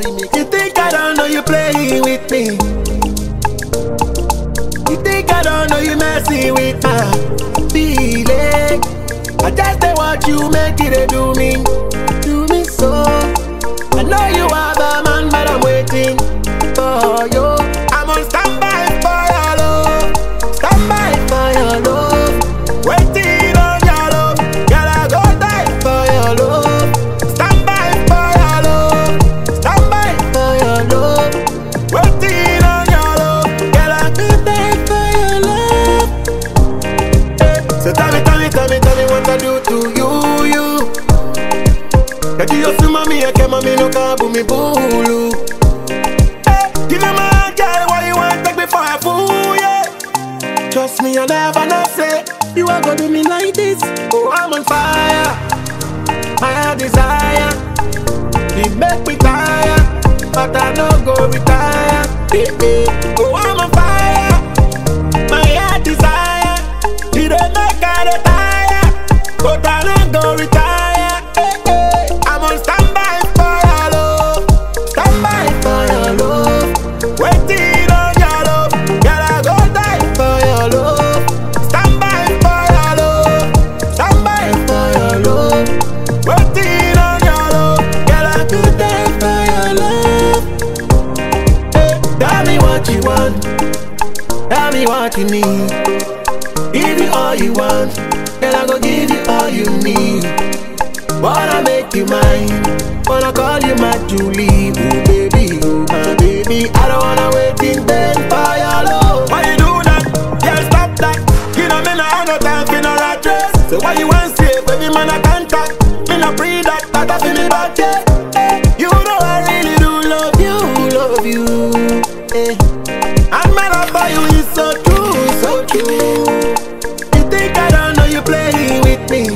You think I don't know you playing with me? You think I don't know you messing with my feeling? I just say what you make it do me so. I know you are the man, but I'm waiting for you. I'm on standby for your love, standby for your love, waiting on your love. Gotta go die for your love, standby for your love, standby for your love, waiting on your love. Gotta go die for your love. So tell me what I do to you. Kati yo suma mi ake mami no kabu mi bulu. Give me my heart, girl, what you want, take me for a fool, yeah. Trust me, I'll never not say you are gonna do me like this. Oh, I'm on fire, my desire, it make me tired, but I don't go retire. Oh, I'm on fire, my desire, it don't make I retire, but I don't go retire. I'm on standby for your love, standby for your love, waiting on your love. Gotta go die for your love, standby for your love, standby for your love, waiting on your love. Gotta go die for your love. Tell me what you want, tell me what you need. Give you all you want, then I go give you all you need. Wanna make you mine, wanna call you my Julie. Oh baby, oh my baby, I don't wanna wait in vain for your love. Why you do that? Yeah, stop that. You know me nah have no time for no rat race. So why you want say, baby man I contact? Me nah pre that I feel me back, yeah. Hey, you know I really do love you, hey. And my love for you is so true, so true. You think I don't know you playing with me?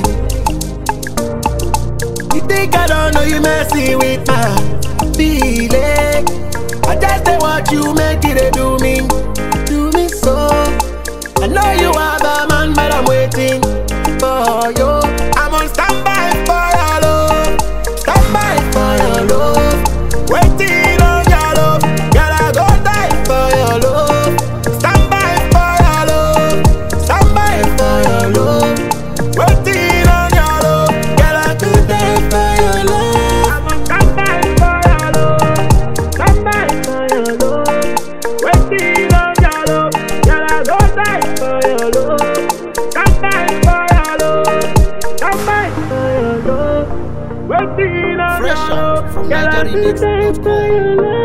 You think I don't know you messing with my feeling? I just say what you make it do me so. I know you are the man, but I'm waiting for you. I'm on standby for your love, standby for your love, waiting on your love. Gotta go die for your love, standby for your love, standby for your love, waiting on your love. Gotta go die for your love. I'm on standby for your love, standby for your love, waiting on your love. Gotta go die for your love, standby for your love, standby for your love, waiting on your love. Fresh out from Gotta go die for your love.